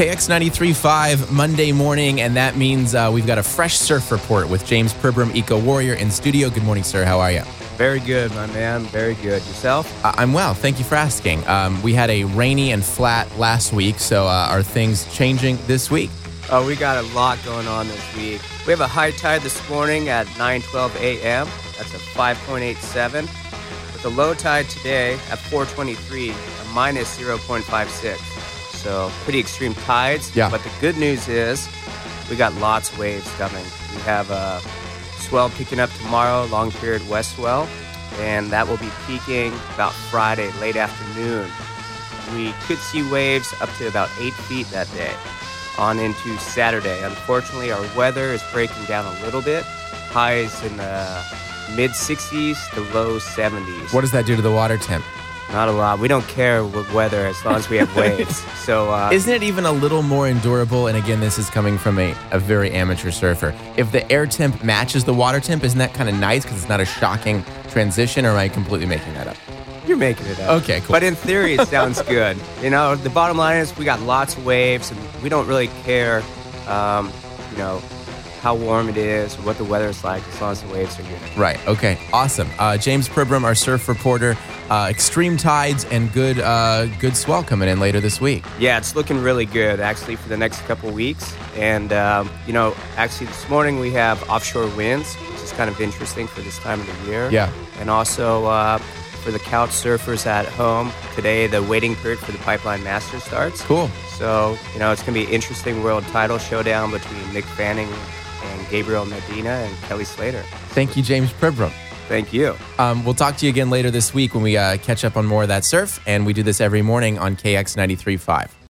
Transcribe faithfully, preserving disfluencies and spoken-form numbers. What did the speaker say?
K X ninety-three point five Monday morning, and that means uh, we've got a fresh surf report with James Pribram, Eco Warrior, in studio. Good morning, sir. How are you? Very good, my man. Very good. Yourself? Uh, I'm well. Thank you for asking. Um, we had a rainy and flat last week, so uh, are things changing this week? Oh, we got a lot going on this week. We have a high tide this morning at nine twelve a.m. That's a five point eight seven. With a low tide today at four twenty-three, a minus zero point five six. So pretty extreme tides. Yeah. But the good news is we got lots of waves coming. We have a swell picking up tomorrow, long period west swell, and that will be peaking about Friday, late afternoon. We could see waves up to about eight feet that day on into Saturday. Unfortunately, our weather is breaking down a little bit. Highs in the mid sixties to low seventies. What does that do to the water temp? Not a lot. We don't care with weather as long as we have waves. So uh, Isn't it even a little more endurable? And again, this is coming from a, a very amateur surfer. If the air temp matches the water temp, isn't that kind of nice because it's not a shocking transition, or am I completely making that up? You're making it up. Okay, cool. But in theory, it sounds good. You know, the bottom line is we got lots of waves, and we don't really care, um, you know, how warm it is or what the weather is like as long as the waves are good. Right. Okay. Awesome. Uh, James Pribram, our surf reporter. Uh, extreme tides and good uh, good swell coming in later this week. Yeah, it's looking really good, actually, for the next couple of weeks. And, um, you know, actually this morning we have offshore winds, which is kind of interesting for this time of the year. Yeah. And also uh, for the couch surfers at home, today the waiting period for the Pipeline Masters starts. Cool. So, you know, it's going to be an interesting world title showdown between Nick Fanning and Gabriel Medina and Kelly Slater. Thank you, James Pribram. Thank you. Um, we'll talk to you again later this week when we uh, catch up on more of that surf, and we do this every morning on K X ninety-three point five.